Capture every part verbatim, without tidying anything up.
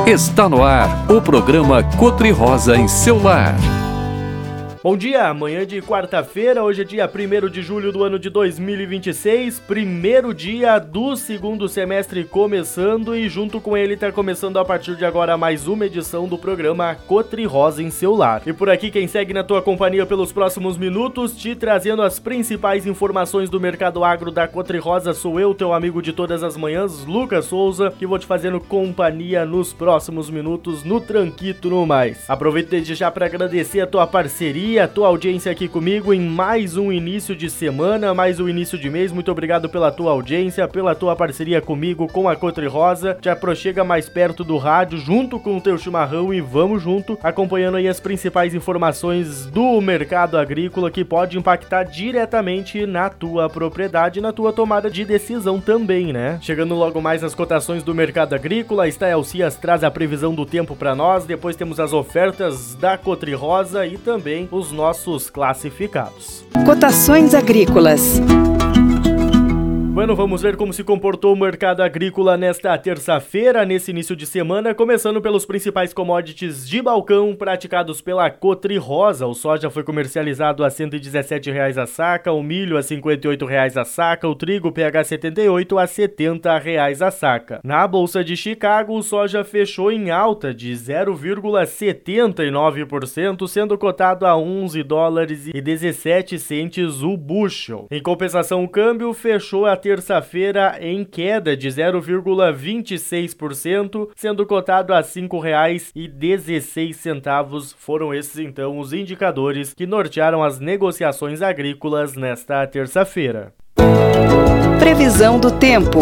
Está no ar o programa Cotri Rosa em seu lar. Bom dia, amanhã de quarta-feira, hoje é dia primeiro de julho do ano de dois mil e vinte e seis, primeiro dia do segundo semestre começando e junto com ele está começando a partir de agora mais uma edição do programa Cotri Rosa em seu lar. E por aqui quem segue na tua companhia pelos próximos minutos, te trazendo as principais informações do mercado agro da Cotri Rosa, sou eu, teu amigo de todas as manhãs, Lucas Souza, que vou te fazendo companhia nos próximos minutos no Tranquito no Mais. Aproveito desde já para agradecer a tua parceria, a tua audiência aqui comigo em mais um início de semana, mais um início de mês. Muito obrigado pela tua audiência, pela tua parceria comigo com a Cotri Rosa. Te aproxega mais perto do rádio junto com o teu chimarrão e vamos junto acompanhando aí as principais informações do mercado agrícola que pode impactar diretamente na tua propriedade, na tua tomada de decisão também, né? Chegando logo mais as cotações do mercado agrícola, a Stael Cias traz a previsão do tempo para nós, depois temos as ofertas da Cotri Rosa e também os nossos classificados. Cotações agrícolas. Bueno, vamos ver como se comportou o mercado agrícola nesta terça-feira, nesse início de semana, começando pelos principais commodities de balcão praticados pela Cotri Rosa. O soja foi comercializado a cento e dezessete reais a saca, o milho a cinquenta e oito reais a saca, o trigo P H setenta e oito a setenta reais a saca. Na Bolsa de Chicago, o soja fechou em alta de zero vírgula setenta e nove por cento, sendo cotado a onze dólares e dezessete centes o bushel. Em compensação, o câmbio fechou a terça-feira em queda de zero vírgula vinte e seis por cento, sendo cotado a cinco reais e dezesseis centavos. Foram esses então os indicadores que nortearam as negociações agrícolas nesta terça-feira. Previsão do tempo.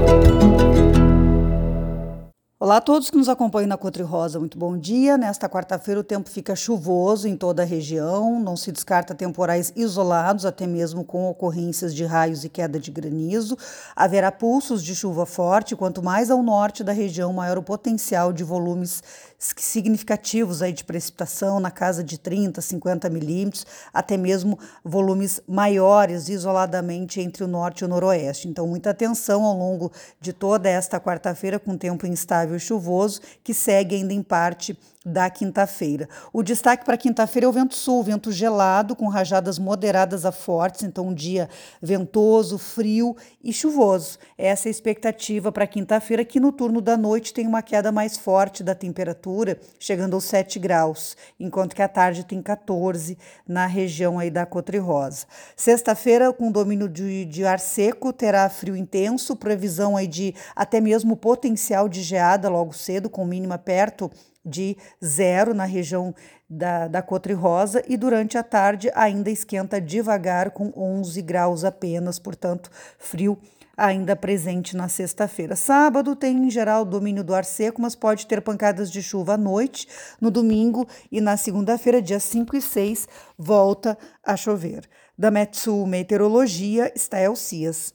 Olá a todos que nos acompanham na Cotri Rosa, muito bom dia. Nesta quarta-feira o tempo fica chuvoso em toda a região, não se descarta temporais isolados, até mesmo com ocorrências de raios e queda de granizo. Haverá pulsos de chuva forte, quanto mais ao norte da região, maior o potencial de volumes significativos aí de precipitação, na casa de trinta, cinquenta milímetros, até mesmo volumes maiores isoladamente entre o norte e o noroeste. Então, muita atenção ao longo de toda esta quarta-feira com tempo instável e chuvoso, que segue ainda em parte da quinta-feira. O destaque para quinta-feira é o vento sul, vento gelado, com rajadas moderadas a fortes, então um dia ventoso, frio e chuvoso. Essa é a expectativa para quinta-feira, que no turno da noite tem uma queda mais forte da temperatura, chegando aos sete graus, enquanto que à tarde tem quatorze na região aí da Cotri Rosa. Sexta-feira, com domínio de, de ar seco, terá frio intenso, previsão aí de até mesmo potencial de geada logo cedo, com mínima perto de zero na região da, da Cotri Rosa, e durante a tarde ainda esquenta devagar com onze graus apenas, portanto frio ainda presente na sexta-feira. Sábado tem em geral domínio do ar seco, mas pode ter pancadas de chuva à noite. No domingo e na segunda-feira, dia cinco e seis, volta a chover. Da Metsul Meteorologia, Stael Cias.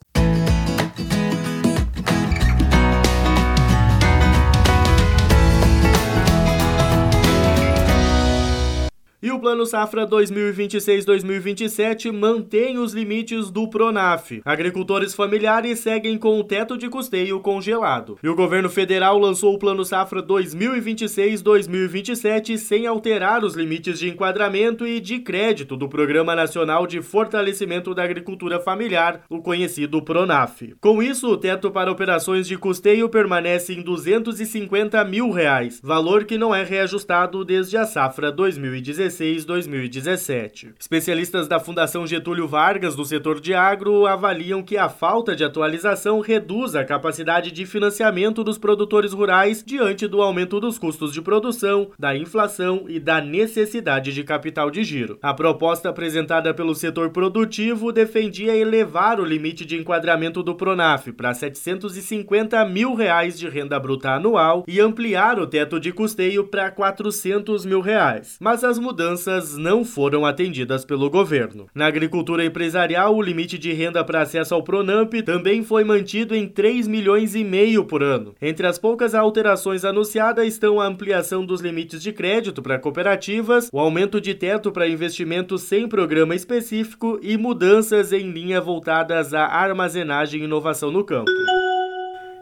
E o Plano Safra dois mil e vinte e seis dois mil e vinte e sete mantém os limites do Pronaf. Agricultores familiares seguem com o teto de custeio congelado. E o governo federal lançou o Plano Safra dois mil e vinte e seis dois mil e vinte e sete sem alterar os limites de enquadramento e de crédito do Programa Nacional de Fortalecimento da Agricultura Familiar, o conhecido Pronaf. Com isso, o teto para operações de custeio permanece em duzentos e cinquenta mil reais, valor que não é reajustado desde a safra dois mil e dezesseis dois mil e dezessete. Especialistas da Fundação Getúlio Vargas do setor de agro avaliam que a falta de atualização reduz a capacidade de financiamento dos produtores rurais diante do aumento dos custos de produção, da inflação e da necessidade de capital de giro. A proposta apresentada pelo setor produtivo defendia elevar o limite de enquadramento do Pronaf para setecentos e cinquenta mil reais de renda bruta anual e ampliar o teto de custeio para quatrocentos mil reais. Mas as mudanças mudanças não foram atendidas pelo governo. Na agricultura empresarial, o limite de renda para acesso ao Pronamp também foi mantido em três milhões e meio por ano. Entre as poucas alterações anunciadas estão a ampliação dos limites de crédito para cooperativas, o aumento de teto para investimentos sem programa específico e mudanças em linha voltadas à armazenagem e inovação no campo.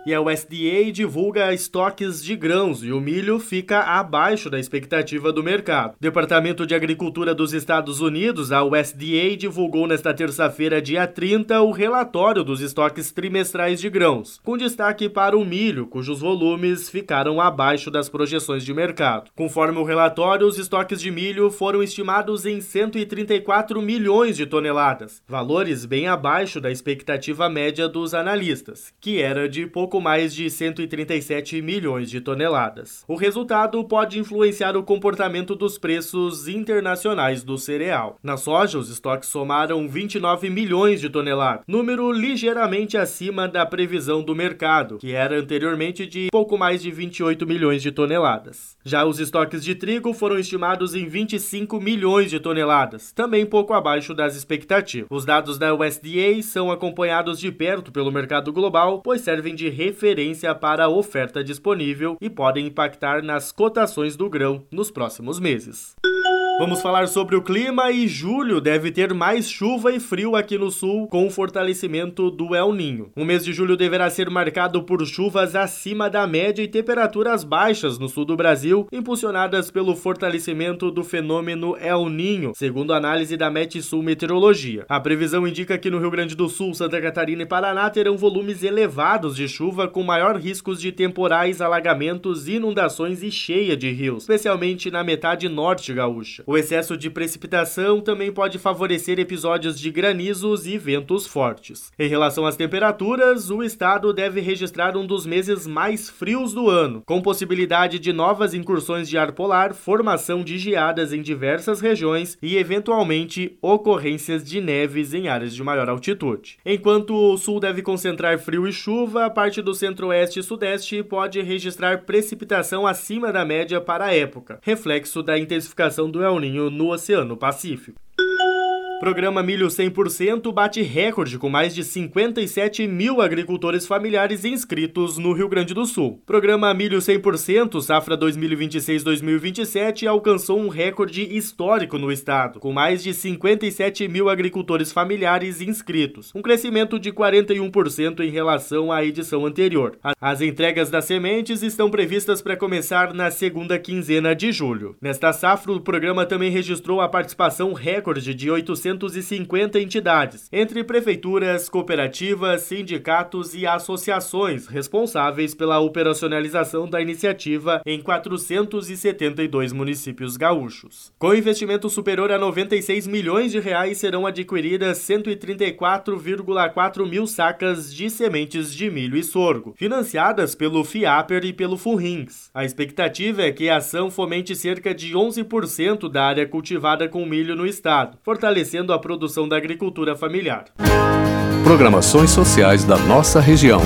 E a U S D A divulga estoques de grãos e o milho fica abaixo da expectativa do mercado. O Departamento de Agricultura dos Estados Unidos, a U S D A, divulgou nesta terça-feira, dia trinta, o relatório dos estoques trimestrais de grãos, com destaque para o milho, cujos volumes ficaram abaixo das projeções de mercado. Conforme o relatório, os estoques de milho foram estimados em cento e trinta e quatro milhões de toneladas, valores bem abaixo da expectativa média dos analistas, que era de pouco mais de cento e trinta e sete milhões de toneladas. O resultado pode influenciar o comportamento dos preços internacionais do cereal. Na soja, os estoques somaram vinte e nove milhões de toneladas, número ligeiramente acima da previsão do mercado, que era anteriormente de pouco mais de vinte e oito milhões de toneladas. Já os estoques de trigo foram estimados em vinte e cinco milhões de toneladas, também pouco abaixo das expectativas. Os dados da U S D A são acompanhados de perto pelo mercado global, pois servem de referência para a oferta disponível e podem impactar nas cotações do grão nos próximos meses. Vamos falar sobre o clima e julho deve ter mais chuva e frio aqui no sul com o fortalecimento do El Niño. O mês de julho deverá ser marcado por chuvas acima da média e temperaturas baixas no sul do Brasil, impulsionadas pelo fortalecimento do fenômeno El Niño, segundo a análise da Metsul Meteorologia. A previsão indica que no Rio Grande do Sul, Santa Catarina e Paraná terão volumes elevados de chuva com maior riscos de temporais, alagamentos, inundações e cheia de rios, especialmente na metade norte gaúcha. O excesso de precipitação também pode favorecer episódios de granizos e ventos fortes. Em relação às temperaturas, o estado deve registrar um dos meses mais frios do ano, com possibilidade de novas incursões de ar polar, formação de geadas em diversas regiões e, eventualmente, ocorrências de neves em áreas de maior altitude. Enquanto o sul deve concentrar frio e chuva, a parte do centro-oeste e sudeste pode registrar precipitação acima da média para a época, reflexo da intensificação do El Niño no Oceano Pacífico. Programa Milho cem por cento bate recorde com mais de cinquenta e sete mil agricultores familiares inscritos no Rio Grande do Sul. Programa Milho cem por cento, safra dois mil e vinte e seis dois mil e vinte e sete, alcançou um recorde histórico no estado, com mais de cinquenta e sete mil agricultores familiares inscritos, um crescimento de quarenta e um por cento em relação à edição anterior. As entregas das sementes estão previstas para começar na segunda quinzena de julho. Nesta safra, o programa também registrou a participação recorde de oitocentos e cinquenta entidades, entre prefeituras, cooperativas, sindicatos e associações responsáveis pela operacionalização da iniciativa em quatrocentos e setenta e dois municípios gaúchos. Com investimento superior a noventa e seis milhões de reais, serão adquiridas cento e trinta e quatro vírgula quatro mil sacas de sementes de milho e sorgo, financiadas pelo FIAPER e pelo FUNRINS. A expectativa é que a ação fomente cerca de onze por cento da área cultivada com milho no estado, fortalecendo a produção da agricultura familiar. Programações sociais da nossa região.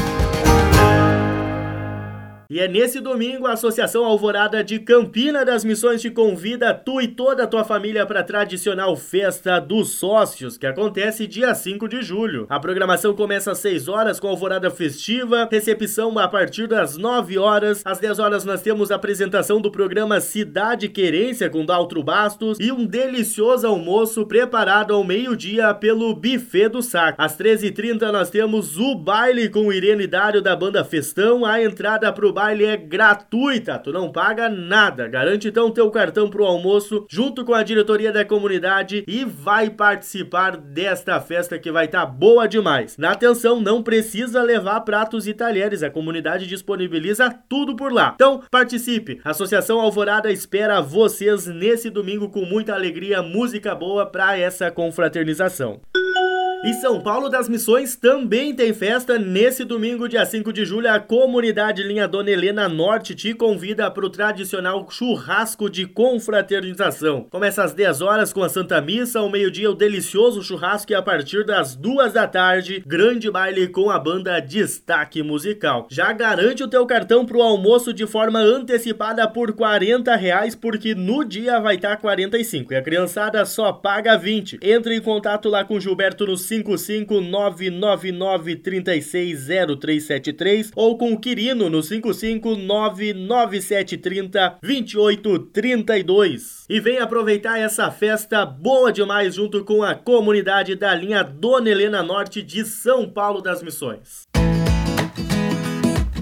E é nesse domingo a Associação Alvorada de Campina das Missões te convida, tu e toda a tua família, para a tradicional Festa dos Sócios, que acontece dia cinco de julho. A programação começa às seis horas com alvorada festiva, recepção a partir das nove horas. Às dez horas nós temos a apresentação do programa Cidade Querência com Daltro Bastos e um delicioso almoço preparado ao meio-dia pelo Buffet do Saco. Às treze e trinta nós temos o baile com o Irene Dário da banda Festão. A entrada para o baile é gratuita, tu não paga nada. Garante então teu cartão pro almoço junto com a diretoria da comunidade e vai participar desta festa que vai estar tá boa demais. Na atenção, não precisa levar pratos e talheres, a comunidade disponibiliza tudo por lá. Então participe, a Associação Alvorada espera vocês nesse domingo com muita alegria, música boa para essa confraternização. E São Paulo das Missões também tem festa nesse domingo, dia cinco de julho. A comunidade Linha Dona Helena Norte te convida para o tradicional churrasco de confraternização. Começa às dez horas com a Santa Missa, ao meio-dia o delicioso churrasco e a partir das duas da tarde, grande baile com a banda Destaque Musical. Já garante o teu cartão pro almoço de forma antecipada por quarenta reais, porque no dia vai estar quarenta e cinco e a criançada só paga vinte. Entre em contato lá com o Gilberto no cinco cinco nove nove nove três seis zero três sete três ou com o Quirino no cinco cinco nove nove sete três zero dois oito três dois. E vem aproveitar essa festa boa demais junto com a comunidade da linha Dona Helena Norte de São Paulo das Missões.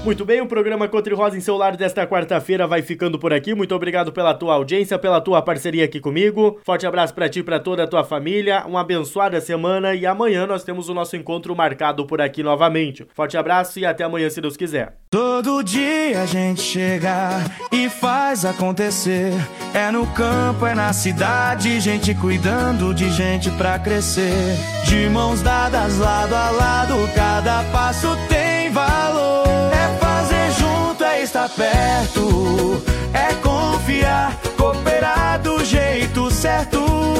Muito bem, o programa Cotri Rosa em seu lar desta quarta-feira vai ficando por aqui. Muito obrigado pela tua audiência, pela tua parceria aqui comigo. Forte abraço pra ti e pra toda a tua família. Uma abençoada semana e amanhã nós temos o nosso encontro marcado por aqui novamente. Forte abraço e até amanhã, se Deus quiser. Todo dia a gente chega e faz acontecer. É no campo, é na cidade, gente cuidando de gente pra crescer. De mãos dadas, lado a lado, cada passo tem valor. É fazer junto, é estar perto, é confiar, cooperar do jeito certo.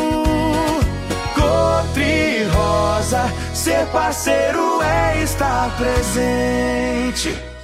Cotri Rosa, ser parceiro é estar presente.